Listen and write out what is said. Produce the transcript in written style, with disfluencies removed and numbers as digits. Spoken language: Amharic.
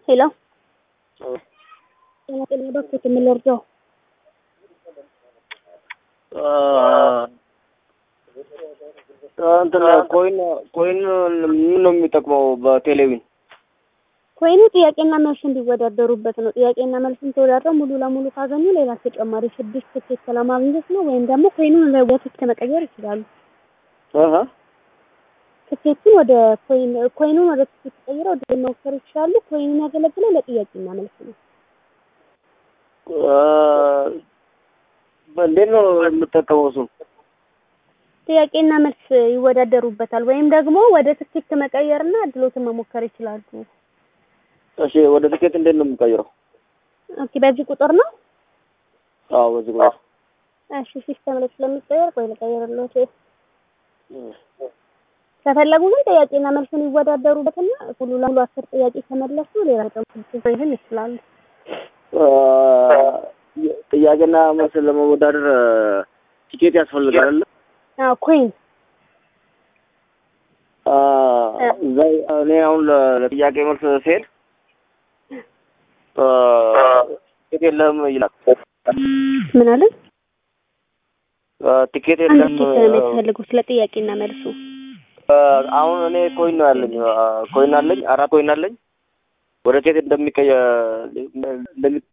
ሄሎ ጤና ዶክተር ከመለርጃው እንትን ኮይን ምን ነው የሚጠቅመው በቴሌቪዥን? ኮይኑ ጥያቄና መልስ እንዲወዳደሩበት ነው። ጥያቄና መልስን ተወዳድረው ሙሉ ለሙሉ ካገኙ ሌላ ተጨማሪ 6 ትኬት ለማግኘት ነው። ወይም ደግሞ ኮይኑን ለወተት መቀየር ይችላሉ። ትኬቱን ወደ ኮይኑን ወደ ትኬት ቀይረው ወደ መውሰድ ይችላሉ። ኮይኑን ያገለግላል ለጥያቄና መልስ ነው። እንዴት ነው የምጠቀመው እሱ? ጥያቄና መልስ ይወዳደሩበታል። ወይም ደግሞ ወደ ትኬት መቀየርና እድሎትን መሞከር ይችላሉ። እሺ ወደ ትኬት እንዴት ነው የምቀይረው? ኦኬ በዚህ ቁጥር ነው? አዎ በዚህ ቁጥር። እሺ ሲስተም ላይ ስለሚቀየር ቆይ ልቀይርልዎት። ከፈለጉ ግን ጥያቄና መልስን ይወዳደሩበትና ሙሉ ለሙሉ 10 ጥያቄ ከመለሱ ሌላ ደግሞ ይሄን ይችላሉ። ጥያቄና መልስ ለመወዳደር ቲኬት ያስፈልጋል አይደል? አዎ ኮይን እኔ አሁን ለጥያቄ መልስ ስሄድ ቲኬት የለም ይላል። ምን አለ? ቲኬት የለም ለምትፈልጉ ስለ ጥያቄና መልሱ። አሁን እኔ ኮይን ነው ያለኝ። ኮይን አለኝ 4 ኮይን አለኝ። ወደ ቲኬት